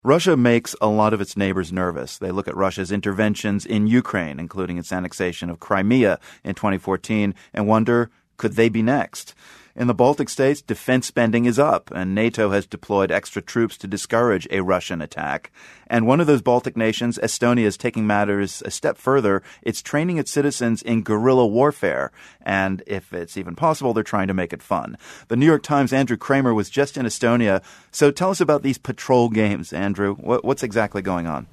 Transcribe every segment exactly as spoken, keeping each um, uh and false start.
Russia makes a lot of its neighbors nervous. They look at Russia's interventions in Ukraine, including its annexation of Crimea in twenty fourteen, and wonder, could they be next? In the Baltic states, defense spending is up, and NATO has deployed extra troops to discourage a Russian attack. And one of those Baltic nations, Estonia, is taking matters a step further. It's training its citizens in guerrilla warfare, and if it's even possible, they're trying to make it fun. The New York Times' Andrew Kramer was just in Estonia. So tell us about these patrol games, Andrew. What's exactly going on?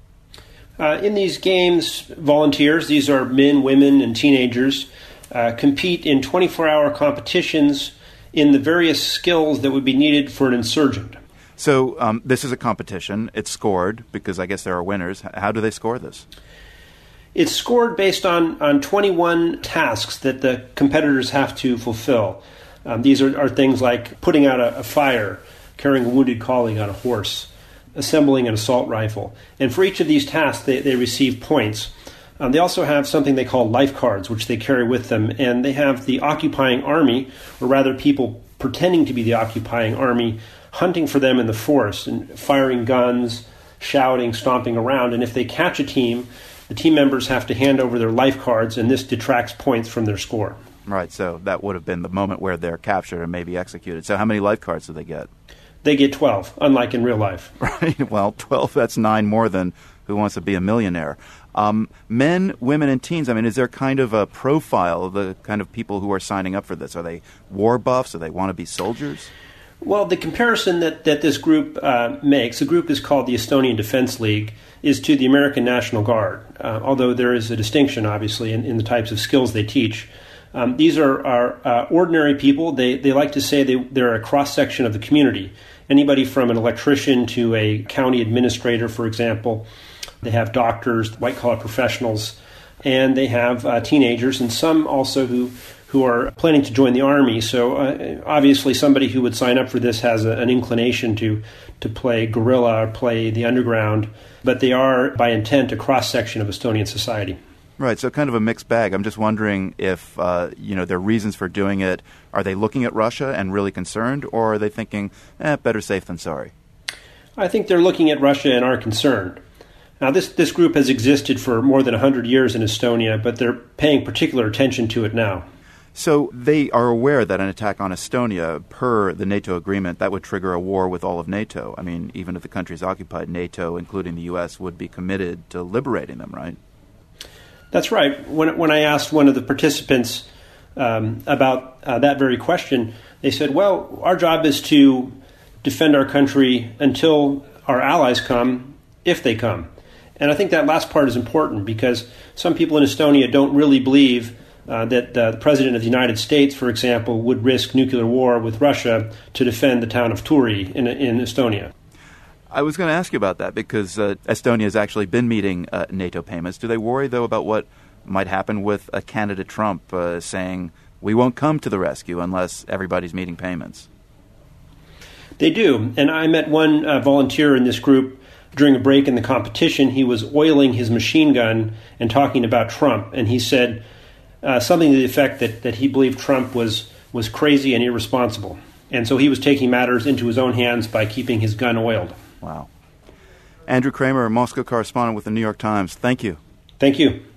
Uh, in these games, volunteers, these are men, women, and teenagers, uh, compete in twenty-four hour competitions in the various skills that would be needed for an insurgent. So um, this is a competition. It's scored because I guess there are winners. How do they score this? It's scored based on, on twenty-one tasks that the competitors have to fulfill. Um, these are, are things like putting out a, a fire, carrying a wounded colleague on a horse, assembling an assault rifle. And for each of these tasks, they, they receive points. Um, they also have something they call life cards, which they carry with them, and they have the occupying army, or rather people pretending to be the occupying army, hunting for them in the forest and firing guns, shouting, stomping around. And if they catch a team, the team members have to hand over their life cards, and this detracts points from their score. Right, so that would have been the moment where they're captured and maybe executed. So how many life cards do they get? They get twelve, unlike in real life. Right, well, twelve, that's nine more than Who Wants to Be a Millionaire. Um, men, women, and teens, I mean, is there kind of a profile of the kind of people who are signing up for this? Are they war buffs? Do they want to be soldiers? Well, the comparison that, that this group uh, makes, the group is called the Estonian Defense League, is to the American National Guard, uh, although there is a distinction, obviously, in, in the types of skills they teach. Um, these are, are uh, ordinary people. They, they like to say they, they're a cross-section of the community. Anybody from an electrician to a county administrator, for example. They have doctors, white-collar professionals, and they have uh, teenagers, and some also who, who are planning to join the Army. So uh, obviously somebody who would sign up for this has a, an inclination to, to play guerrilla or play the underground, but they are, by intent, a cross-section of Estonian society. Right, so kind of a mixed bag. I'm just wondering if, uh, you know, their reasons for doing it, are they looking at Russia and really concerned, or are they thinking, eh, better safe than sorry? I think they're looking at Russia and are concerned. Now, this, this group has existed for more than one hundred years in Estonia, but they're paying particular attention to it now. So they are aware that an attack on Estonia, per the NATO agreement, that would trigger a war with all of NATO. I mean, even if the country is occupied, NATO, including the U S, would be committed to liberating them, right? That's right. When, when I asked one of the participants um, about uh, that very question, they said, well, our job is to defend our country until our allies come, if they come. And I think that last part is important because some people in Estonia don't really believe uh, that uh, the President of the United States, for example, would risk nuclear war with Russia to defend the town of Turi in, in Estonia. I was going to ask you about that because uh, Estonia has actually been meeting uh, NATO payments. Do they worry, though, about what might happen with a candidate Trump uh, saying, we won't come to the rescue unless everybody's meeting payments? They do. And I met one uh, volunteer in this group during a break in the competition. He was oiling his machine gun and talking about Trump. And he said uh, something to the effect that, that he believed Trump was, was crazy and irresponsible. And so he was taking matters into his own hands by keeping his gun oiled. Wow. Andrew Kramer, Moscow correspondent with the New York Times. Thank you. Thank you.